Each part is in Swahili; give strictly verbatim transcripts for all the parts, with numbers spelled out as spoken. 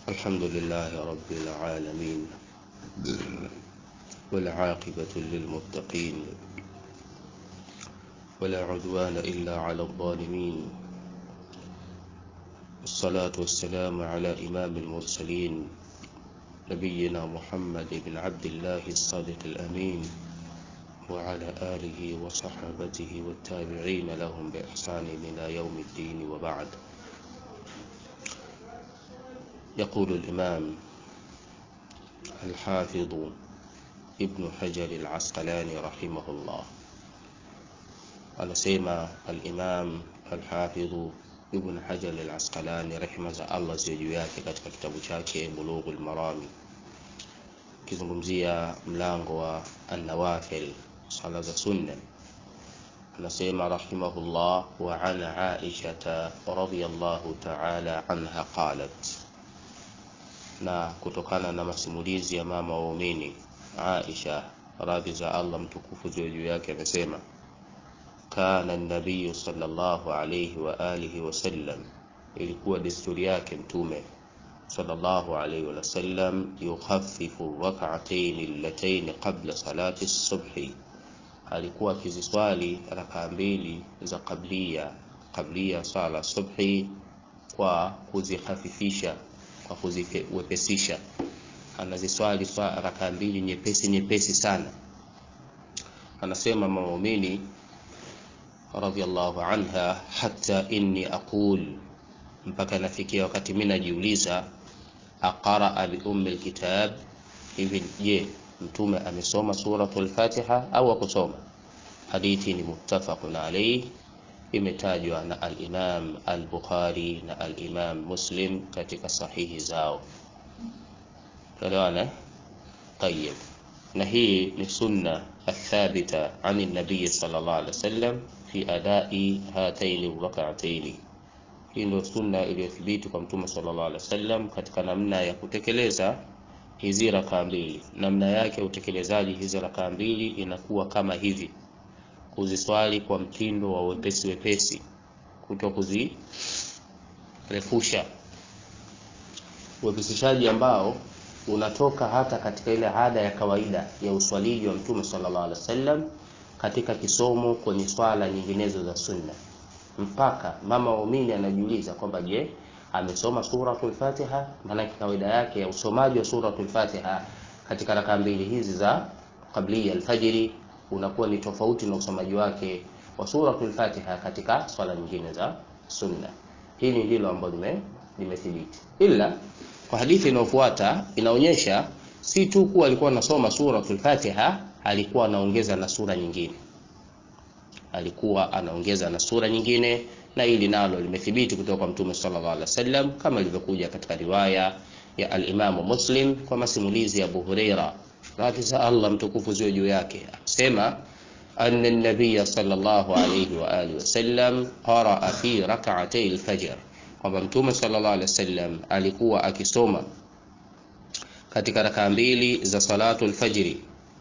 الحمد لله رب العالمين والعاقبة للمتقين ولا عدوان إلا على الظالمين. الصلاة والسلام على إمام المرسلين نبينا محمد بن عبد الله الصادق الأمين وعلى آله وصحابته والتابعين لهم بإحسان إلى يوم الدين، وبعد. يقول الإمام الحافظ ابن حجر العسقلاني رحمه الله، anasema al-Imam al-Hafidh Ibn Hajar al-Asqalani rahimahullah Allah juu yake katika kitabu chake Bulughul Marami, kizungumzia mlango wa an-nawafil, sala za sunna. Anasema rahimahullah, wa an Aisha radhiyallahu ta'ala anha qalat, na kutokana na masimulizi ya mama waumini Aisha radhi za Allah mtukufu juu yake amesema, kana an-nabiy sallallahu alayhi wa alihi wa sallam, ilikuwa desturi yake mtume sallallahu alayhi wa sallam, yukhaffifu rak'atayn allatayn qabla salati as-subhi, alikuwa akiziswali raka mbili za qablia qablia sala subhi kwa kuzihafifisha, kwa kuziwepesisha. Anaziswali raka mbili nyepesi nyepesi sana. Anasema muumini radhiyallahu anha, hatta inni aqul, mpaka nafikia wakati mimi najiuliza, aqara bi ummi alkitab, hivi je mtume amesoma suratul Fatiha au akusoma? Hadithi ni muttafaqun alayhi, imetajwa na al-Imam al-Bukhari na al-Imam Muslim katika sahihi zao. Tuelewana? Tayyib. Na hii ni sunna athabita an an-nabiy sallallahu alayhi wasallam fi adai hataini rak'ataini. Hii ndio sunna iliyothibiti kwa mtume sallallahu alayhi wasallam katika namna ya kutekeleza hizi raka mbili. Namna yake ya utekelezaji hizi raka mbili inakuwa kama hivi: kuziswali kwa mtindo wa wepesi wepesi, kuto kuzirefusha, wepesishaji ambao unatoka hata katika ile ada ya kawaida ya uswaliji wa mtume sallallahu alaihi wasallam katika kisomo kwenye swala nyinginezo za sunna. Mpaka mama waumini anajiuliza kwamba je, amesoma suratul Fatiha? Maana kawaida yake ya usomaji wa suratul Fatiha katika raka mbili hizi za qabli al-fajr unakuwa ni tofauti na usomaji wake wa suratul Fatiha katika swala nyingine za sunna. Hili ndilo ambalo limethibiti, ila kwa hadithi inayofuata inaonyesha si tu kuwa alikuwa anasoma suratul Fatiha, alikuwa anaongeza na sura nyingine, alikuwa anaongeza na sura nyingine, na hili nalo limethibiti kutoka kwa mtume sallallahu alaihi wasallam kama ilivyokuja katika riwaya ya al-Imam Muslim kwa masimulizi ya Abu Huraira radhi za Allah mtukufu juu yake, sema anna an-nabiy sallallahu alayhi wa alihi wasallam qaraa fi rak'atay al-fajr, kwamba mtume sallallahu alayhi wasallam alikuwa akisoma katika raka mbili za salatul fajr.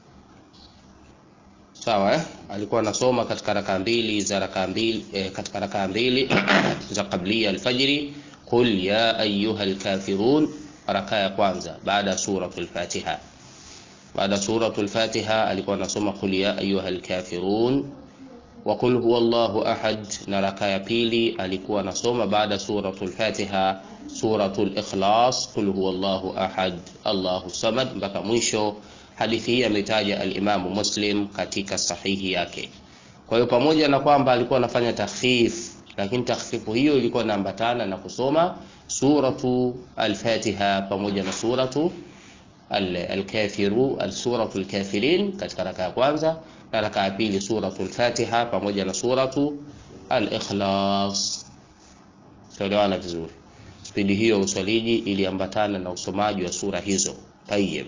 Sawa eh? Alikuwa anasoma katika raka mbili za raka mbili eh, katika raka mbili za qabli al-fajr, qul ya ayyuhal kafirun, raka ya kwanza baada ya suratul Fatiha. Baada suratul Fatiha alikuwa anasoma qul ya ayyuhal kafirun wa qul huwallahu ahad, na raka ya pili alikuwa anasoma baada suratul Fatiha suratul Ikhlas, qul huwallahu ahad Allahu samad, mpaka mwisho. Hadithi hii ametaja al-Imam Muslim katika sahihi yake. Kwa hiyo pamoja na kwamba alikuwa anafanya takhfif, lakini takhfifu hiyo ilikuwa inaambatana na kusoma suratu al-Fatiha pamoja na suratu al-Kafiru al-suratul Kafirin katika raka ya kwanza, na raka ya pili suratul Fatiha pamoja na suratu al-Ikhlas. Tuelewana vizuri? Spidi hiyo uswaliji iliambatana na usomaji wa sura hizo. Tayyib.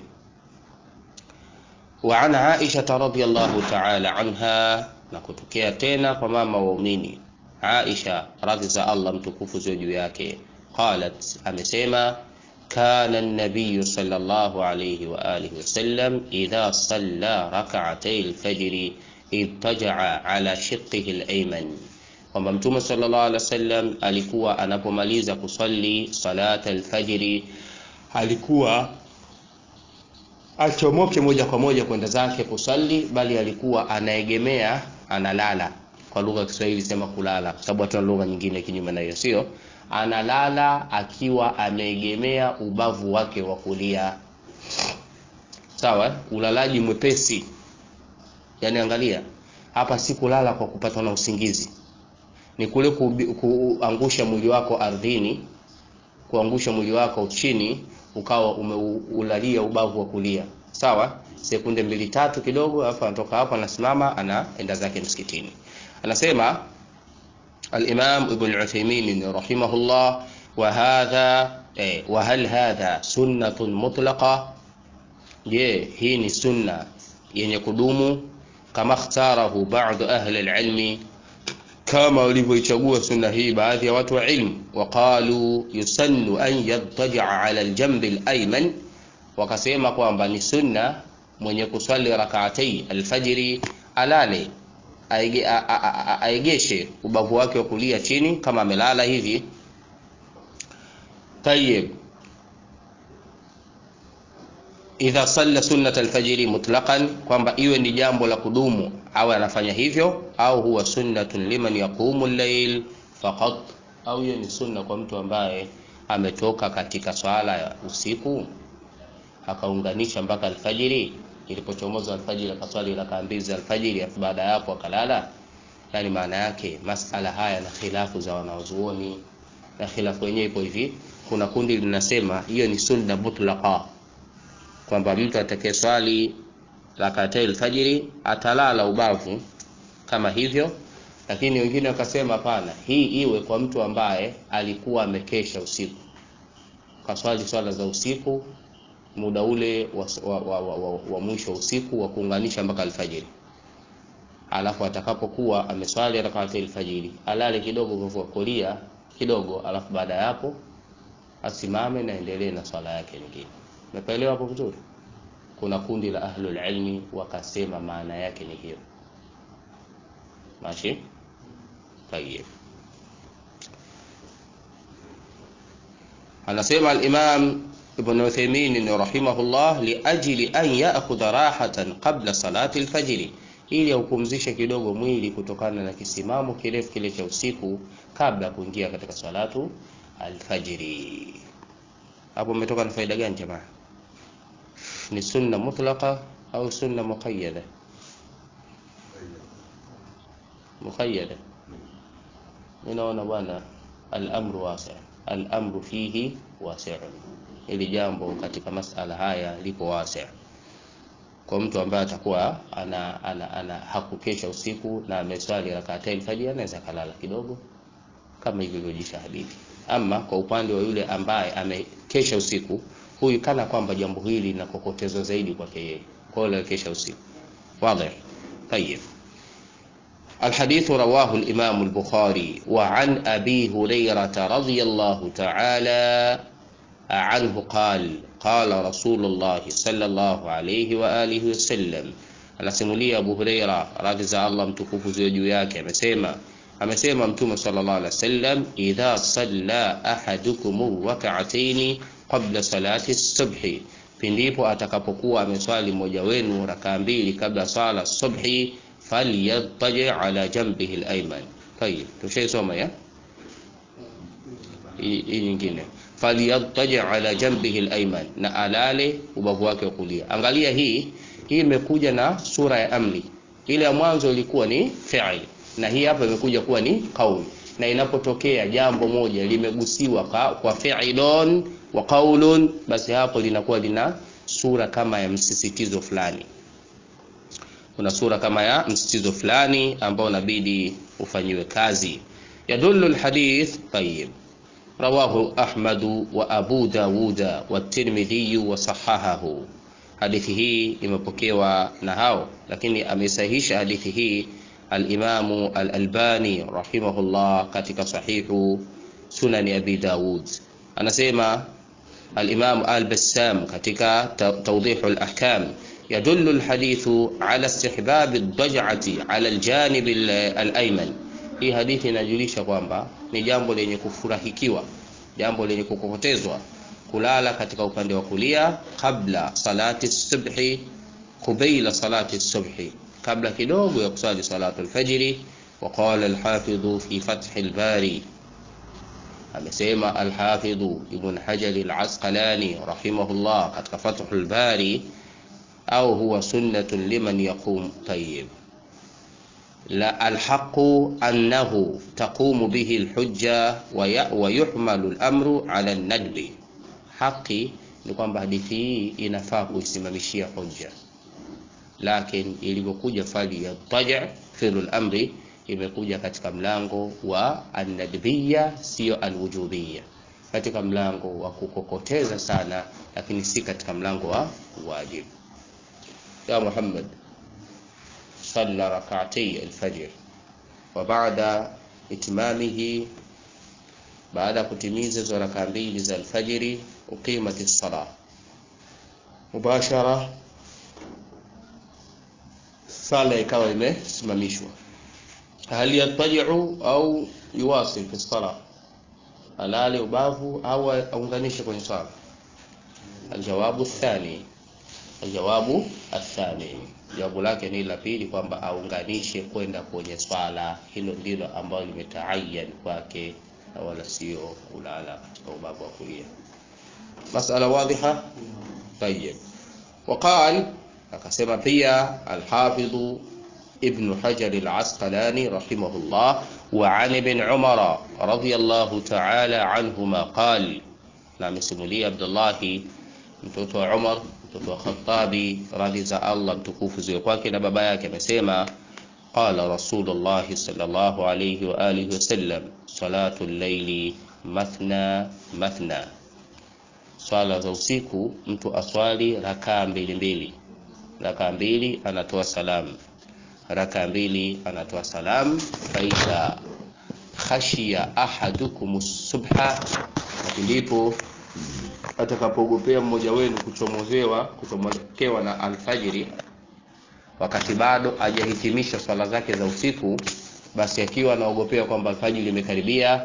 Wa an Aisha radhiyallahu ta'ala anha, na kutokea tena kwa mama waumini Aisha radhi za Allah mtukufu juu yake, qalat, amesema, kana an-nabiy sallallahu alayhi wa alihi wasallam idha salla rak'atay al-fajr ittaja'a ala shiqqihi al-ayman, kwamba Mtume sallallahu alaihi wasallam alikuwa anapomaliza kusali salata al-fajr alikuwa achomoke moja kwa moja kwenda zake kusali, bali alikuwa anaegemea, analala. Kwa lugha ya Kiswahili sema kulala, kwa sababu hata lugha nyingine kinyume na hiyo sio. Analala akiwa ameegemea ubavu wake wa kulia. Sawa, ulalaji mwepesi. Yaani angalia, hapa si kulala kwa kupatwa na usingizi. Ni kule kuangusha mwili wako ardhini, kuangusha mwili wako chini, ukawa umeulalia ubavu wa kulia. Sawa, sekunde mbili tatu kidogo, alafu anatoka hapa anasimama, anaenda zake msikitini. Anasema al-Imam Ibn Uthaymeen rahimahullah, wa hadha eh, wa hal hadha sunnatun mutlaqa? Je, hii ni sunna yenye kudumu? Kama ikhtarahu ba'd ahli al-ilmi, kama walivyoichagua sunna hii baadhi ya watu wa ilmu. Waqalu yusannu an yadtaji'a 'ala al-janb al-ayman, wakasema kwamba ni sunna mwenye kuswali rak'atay al-fajr alale, aegeshe ubavu wake wa kulia chini kama amelala hivi. Tayyib, idha salla sunnat al-fajr mutlaqan, kwamba iwe ni jambo la kudumu au anafanya hivyo, au huwa sunnatun liman yaqumu al-layl faqat, au hiyo ni sunna kwa mtu ambaye ametoka katika swala ya usiku akaunganisha mpaka alfajiri, ilipochomoza alfajiri akaswali raka mbili za alfajiri, afu baada ya hapo akalala. Yani maana yake masala haya na khilafu za wanazuoni, na khilafu yenyewe ipo hivi. Kuna kundi linasema hiyo ni sunna mutlaqa, kwamba mtu atakayeswali rak'atay alfajiri atalala ubavu kama hivyo. Lakini wengine wakasema hapana, hii iwe kwa mtu ambaye alikuwa amekesha usiku, kaswali swala za usiku muda ule wa, wa, wa, wa, wa, wa mwisho usiku wa kuunganisha mpaka alfajiri, alafu atakapokuwa ameswali rak'atay alfajiri alale kidogo kwa kulia kidogo, alafu baada ya hapo asimame na endelee na swala yake nyingine. Umeelewa hapo vizuri? Kuna kundi la ahlul ilmi wakasema maana yake ni hiyo. Mashi? Tayyib. Anasema al-Imam Ibn Uthaymeen rahimahullah, li ajli an ya'khudha rahatan qabla salati al-fajr, ili upumzishe kidogo mwili kutokana na kisimamo kirefu kile cha usiku kabla kuingia katika salatu al-fajr. Hapo umetoka na faida gani jamaa? Ni sunna mutlaqa au sunna muqayyada? Muqayyada. Ninaona bwana al-amru wasi', al-amru fihi wasi'un. Ili jambo katika masala haya liko wasi'. Kwa mtu ambaye atakuwa ana, ana, ana hakukesha usiku na ameswali rak'atay al-fajr, anaweza kalala kidogo kama ilivyojisha hadithi. Ama kwa upande wa yule ambaye amekesha usiku, huyu kana kwamba jambo hili linakokotezwa zaidi kwake yeye, kwa hiyo kesha usiku. Wazi? Tayeb. الحديث رواه الإمام البخاري. وعن أبي هريرة رضي الله تعالى عنه قال قال رسول الله صلى الله عليه وآله وسلم, anasimulia Abu Huraira radhi za Allah mtukufu ziwe juu yake, amesema amesema Mtume sallallahu alaihi wasallam, idha salla ahadukum rak'atayn qabla salati as-subhi, pindipo atakapokuwa ameswali mmoja wenu rakaa mbili kabla sala subhi, falyattaji ala janbihi al-ayman. Tayeb, tushaisoma ya hii nyingine, falyattaji ala janbihi al-ayman, na alale ubavu wake wa kulia. Angalia hii hii imekuja na sura ya amri. Ile ya mwanzo ilikuwa ni fi'il, na hii hapa imekuja kuwa ni qaul. Na inapotokea jambo moja limegusiwa kwa fi'ilun wa qaulun, basi hapo linakuwa lina sura kama ya msisitizo fulani. Kuna sura kama ya msisitizo fulani ambao inabidi ufanyiwe kazi. Yadullu alhadith. Tayyib. Rawahu Ahmad wa Abu Dawud wa Tirmidhi wa sahahahu. Hadithi hii imepokewa na hao, lakini amesahihisha hadithi hii al-Imam al-Albani rahimahullah katika sahihu Sunan Abi Dawud. Anasema al-Imam al-Bassam katika Tawdihul Ahkam, yadullu al-hadithu ala istihbab ad-daj'ati ala al-janib al-ayman. Hii hadithi inajulisha kwamba ni jambo lenye kufurahikiwa, jambo lenye kukokotezwa kulala katika upande wa kulia kabla salati subhi, kubaila salati subhi, kabla kidogo ya kusali salatu al-fajr. وقال الحافظ في فتح الباري, amesema al-Hafidh Ibn Hajar al-Asqalani rahimahullah katika Fathul Bari, au huwa sunnatun liman yaqum tayyib la al-haqqu annahu taqumu bihi al-hujja wa yuhmalu al-amru ala an-nadbi. Haki ni kwamba hadithi hii inafaa kuisimamishia hujja, lakini ilivyokuja fali ya taja fi'l al-amri imekuja katika mlango wa an-nadbiyya, sio al-wujubiyya, katika mlango wa kukokoteza sana, lakini si katika mlango wa wajib. Ya Muhammad salla rak'atay al-fajr wa ba'da itmamihi, baada kutimiza hizo raka mbili za al-fajr, uqimat as-salah mubashara, sala ikawa imesimamishwa. Hal yataji'u au yuwasil fi salah, alale ubavu au aunganishe kwenye sala? Aljawabu athani, aljawabu athani, jawabu lake ni la pili, kwamba aunganishe kwenda kwenye swala. Hilo ndilo ambalo limetaayan kwake, wala sio kulala katika ubavu wa kulia. Masala wadhiha? Tayyib. Waqal, akasema pia al-Hafidh Ibn Hajar al-Asqalani rahimahullah, wa an ibn Umar radiyallahu ta'ala anhuma qala, na msimulia Abdullah mtoto wa Umar mtoto wa Khattabi radhi za Allah mtukufu ziwe kwake na baba yake, amesema qala Rasulullah sallallahu alayhi wa alihi wasallam, salatu al-layli mathna mathna, swala za usiku mtu aswali rakaa mbili mbili, rakaa mbili anatoa salamu, raka mbili anatoa salam. Faida khashiya ahadukum subha, ndipo atakapogopea mmoja wenu kuchomozewa kuchomokewa na alfajiri, wakati bado hajahitimisha swala zake za usiku, basi akiwa anaogopea kwamba alfajiri imekaribia,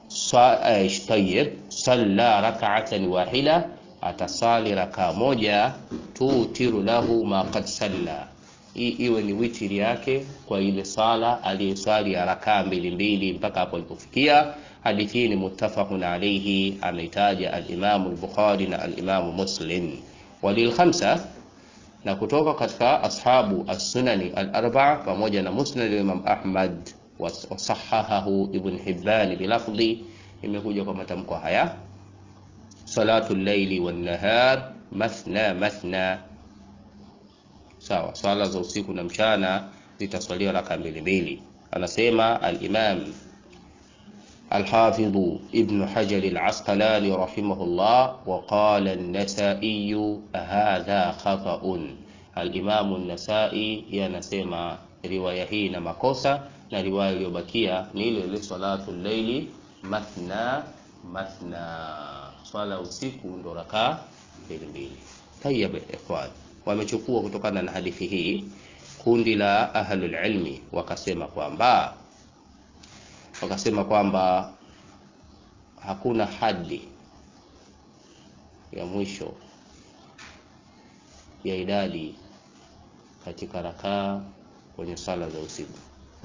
tayyib salla rak'atan wahida, atasali raka moja, tutiru lahu ma qad salla, hii iwe ni witri yake kwa ile sala aliyosali ya rakaa mbili mbili mpaka hapo alipofikia. Hadithi hii ni muttafaqun alayhi, ameitaja al-Imam al-Bukhari na al-Imam Muslim. Walil khamsa, na kutoka katika ashabu as-sunani al-arba'a pamoja na Musnad Imam Ahmad wa sahahahu Ibn Hibban bilafdhi, imekuja kwa matamko haya: salatu al-layli wan-nahar mathna mathna, sawa, swala za usiku na mchana zitaswaliwa raka mbili mbili. Anasema al-Imam al-Hafidh Ibn Hajar al-Asqalani rahimahullah, wa qala an-Nasa'i hadha khata'un. Al-Imam an-Nasa'i yanasema riwaya hii na makosa, na riwaya iliyobakia ni ile ile salatu al-layli mathna mathna, swala usiku ndo raka mbili mbili. Tayyib ikhwan, wamechukua kutokana na hadithi hii kundi la ahlul ilmi, wakasema kwamba wakasema kwamba hakuna hadi ya mwisho ya idadi katika rakaa kwenye sala za usiku.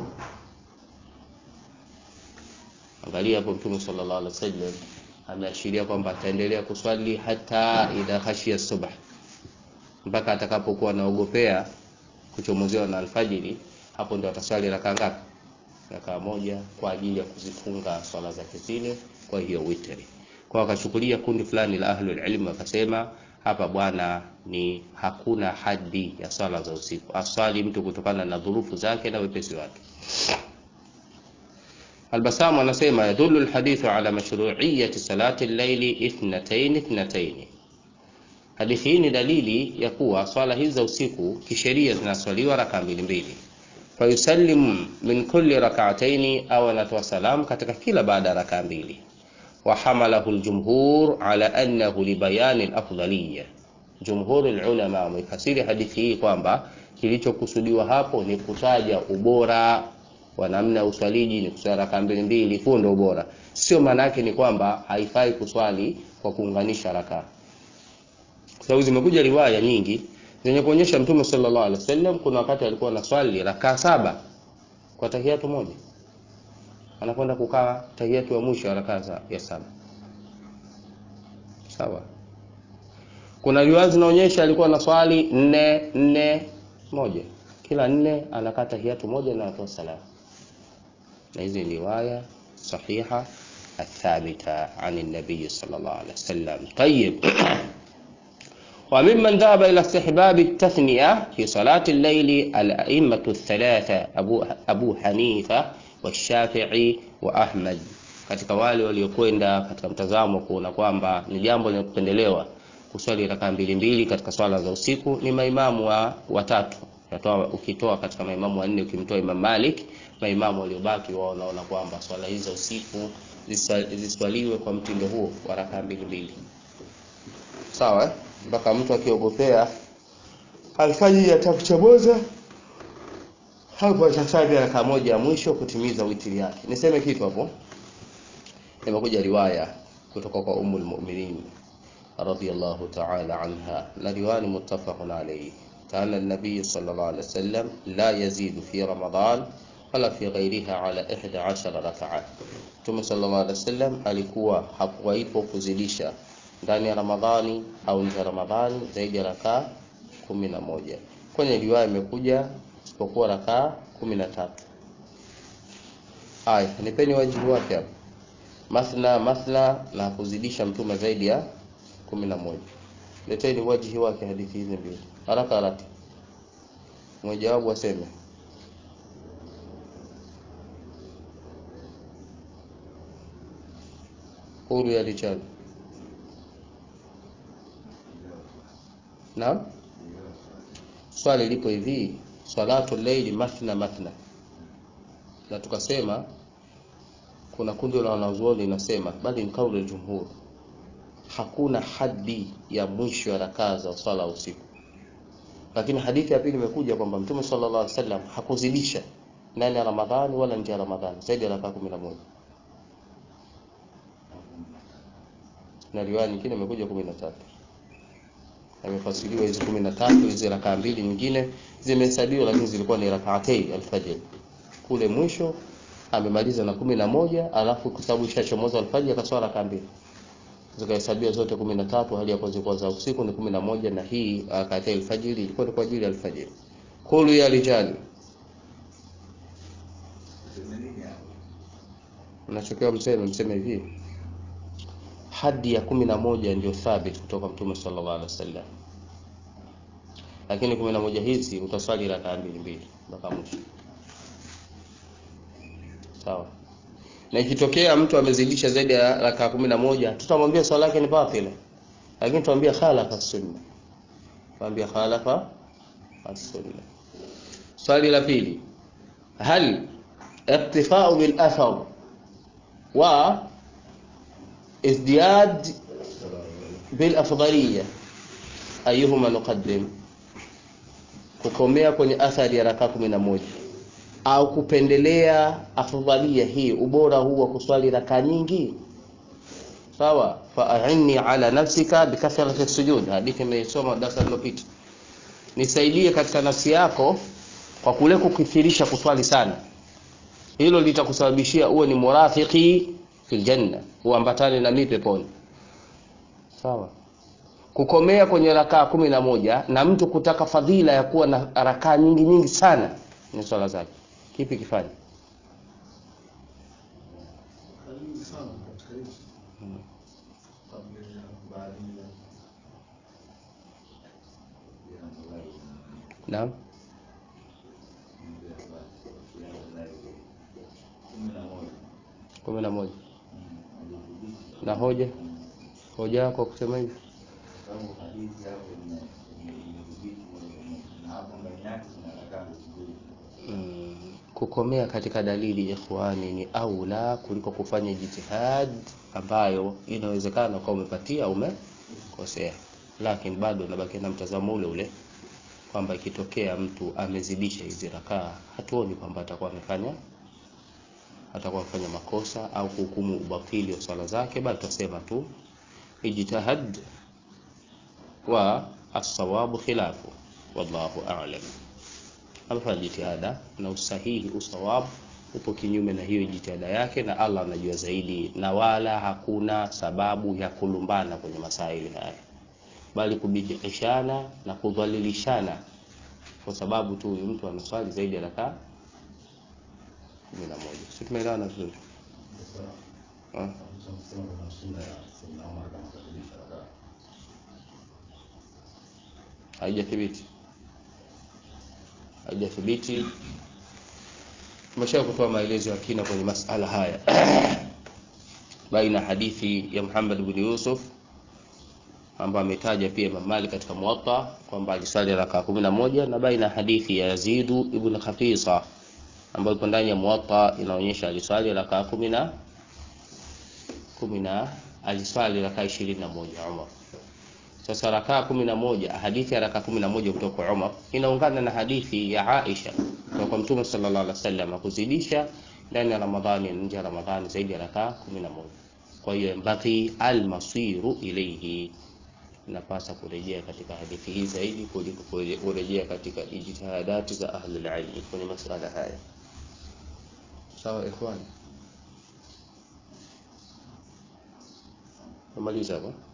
Angalia hapo, Mtume sallallahu alaihi wasallam ameashiria kwamba ataendelea kuswali hata idha khashiya subh, mpaka atakapokuwa anaogopea kuchomozewa na alfajiri. Hapo ndio ataswali rakaa ngapi? Rakaa moja, kwa ajili ya kuzifunga swala zake zile, kwa hiyo witri. Kwa wakachukulia kundi fulani la ahlul ilm, wakasema hapa bwana ni hakuna hadi ya swala za usiku, aswali mtu kutokana na dhurufu zake na wepesi wake. Al-Bassam anasema yadullu al-hadithu ala mashru'iyyati salati al-layli ithnatayn ithnatayn, hadithi hii ni dalili ya kuwa swala hizi za usiku kisheria zinaswaliwa raka mbili mbili. Fa yusallim min kulli rak'atayn, au anatoa salam katika kila baada ya raka mbili. Wa hamalahu al-jumhur ala annahu li bayan al-afdaliyya, jumhur al-ulama wamefasiri hadithi hii kwamba kilichokusudiwa hapo ni kutaja ubora wa namna ya uswaliji ni kuswali raka mbili mbili, huo ndio bora. Sio maana yake ni kwamba haifai kuswali kwa kuunganisha raka. Kwa sababu zimekuja riwaya nyingi zenye kuonyesha Mtume sallallahu alaihi wasallam kuna wakati alikuwa anaswali raka saba kwa tahiyatu moja. Anakwenda kukaa tahiyatu ya mwisho ya raka ya saba. Sawa. Kuna riwaya zinaonyesha alikuwa anaswali nne nne moja. Kila nne anakaa tahiyatu moja na atoa salamu. Na hizi riwaya sahiha athabita عن النبي صلى الله عليه وسلم. طيب. وممن ذهب إلى استحباب التثنية في صلاة الليل الأئمة الثلاثة أبو, أبو حنيفة والشافعي وأحمد. Katika wale waliokwenda katika mtazamo kuona kwamba ni jambo linalopendelewa kuswali raka mbili mbili katika swala za usiku ni maimamu wa watatu. Yatoa ukitoa katika maimamu wanne ukimtoa Imam Malik, maimamu waliobaki wao wanaona kwamba swala hizo usiku ziswaliwe kwa mtindo huo wa raka mbili mbili. Sawa eh? Mpaka mtu akiogopea alfajiri atakuchomoza hapo atasali raka moja ya mwisho kutimiza witri yake. Niseme kitu hapo. Imekuja riwaya kutoka kwa Ummul Mu'minin radhiyallahu ta'ala anha, na riwaya muttafaqun alayhi. Kana an-nabiy sallallahu alayhi wasallam la yazidu fi ramadan wala fi ghayriha ala ihda ashara rak'ah. Mtume sallallahu alayhi wasallam alikuwa hakuwaipo kuzidisha ndani ya Ramadhani au nje ya Ramadhani zaidi ya rakaa kumi na moja. Kwenye riwaya imekuja isipokuwa rakaa kumi na tatu. Haya, nipeni wajibu wake hapo. Mathna mathna na kuzidisha mtume zaidi ya kumi na moja. Leteni wajibu wake hadithi hizi mbili. Haraka haraka. Mjawabu aseme. Huru ya rijal. Naam. Swali lipo hivi, salatu layli mathna mathna. Na tukasema kuna kundi la wanazuoni linasema bali ni kauli ya jumhur, hakuna hadi ya mwisho ya rakaa za swala usiku. Lakini hadithi ya pili imekuja kwamba Mtume sallallahu alaihi wasallam hakuzidisha ndani ya Ramadhani wala nje ya Ramadhani zaidi ya rakaa kumi na moja. Na riwaya nyingine imekuja kumi na tatu. Amefasiriwa hizo kumi na tatu, hizo rakaa mbili nyingine zimehesabiwa lakini zilikuwa ni rakaatay al-fajr. Kule mwisho amemaliza na kumi na moja, alafu kwa sababu ishachomoza al-fajr akaswala rakaa mbili. Zikahesabiwa zote kumi na tatu, hali ya kwanza kwa za usiku ni kumi na moja, na hii rakaatay al-fajr ilikuwa kwa ajili ya al-fajr. Qulu ya rijal. Mnachokewa mseme mseme hivi. Hadi ya kumi na moja ndio thabit kutoka Mtume sallallahu alaihi wasallam. Lakini kumi na moja hizi utaswali rakaa mbili mbili mpaka mwisho. Sawa. Na ikitokea mtu amezidisha zaidi ya rakaa kumi na moja, tutamwambia swala yake ni batila. Lakini tutamwambia khalafa sunna. Tutamwambia khalafa as-sunna. Swali la pili. Hal iktifa'u bil athar wa ازدياد بالافضليه ايهما نقدم؟ Kukomea kwenye athari ya rakaa kumi na moja au kupendelea afdhalia hii, ubora huu wa kuswali rakaa nyingi? Sawa. Fa'inni ala nafsika bikathrati sujud, hadithi nimesoma darasa lililopita. Nisaidie katika nafsi yako kwa kule kukithirisha kuswali sana. Hilo litakusababishia uwe ni murafiki fil janna, uambatane na mimi peponi. Sawa. Kukomea kwenye rakaa kumi na moja na mtu kutaka fadhila ya kuwa na rakaa nyingi nyingi sana ni swala zake. Kipi kifanye? Naam. kumi na moja. Na hoja hoja yako kusema hivi? Sababu hadithi hapo ni na hapo ndani yake kuna rakaa mbili. Kukomea katika dalili ikhwani ni aula kuliko kufanya jitihad ambayo inawezekana kwa umepatia umekosea. Lakini bado nabaki na mtazamo ule ule kwamba ikitokea mtu amezidisha hizi rakaa, hatuoni kwamba atakuwa amefanya atakuwa kufanya makosa au kuhukumu ubatili wa swala zake, bali tutasema tu ijtihad wa as-sawabu khilafu, wallahu a'lam. Amefanya jitihada na usahihi, usawabu upo kinyume na hiyo jitihada yake, na Allah anajua zaidi, na wala hakuna sababu ya kulumbana kwenye masaili haya, bali kubidishana na kudhalilishana kwa sababu tu huyu mtu anaswali zaidi ya rakaa kumi na moja. Sisi tumeelewana vizuri? Ah, haijathibiti, haijathibiti. Tumesha kutoa maelezo ya kina kwenye masala haya baina hadithi ya Muhammad ibn Yusuf ambaye ametaja pia Imam Malik katika Muwatta kwamba aliswali rakaa kumi na moja, na baina hadithi ya Yazid ibn Khafisa ambayo ipo ndani ya Muwatta inaonyesha aliswali rakaa kumi na kumi na aliswali rakaa ishirini na moja Umar. Sasa rakaa kumi na moja, hadithi ya rakaa kumi na moja kutoka kwa Umar inaungana na hadithi ya Aisha kutoka kwa Mtume sallallahu alaihi wasallam kuzidisha ndani ya Ramadhani na nje ya Ramadhani zaidi ya rakaa kumi na moja. Kwa hiyo mbaki al-masiru ilayhi, napasa kurejea katika hadithi hii zaidi kuliko kurejea katika ijtihadati za ahli al-ilm kwenye masuala haya. Sawa ikhwan, tumaliza hapo.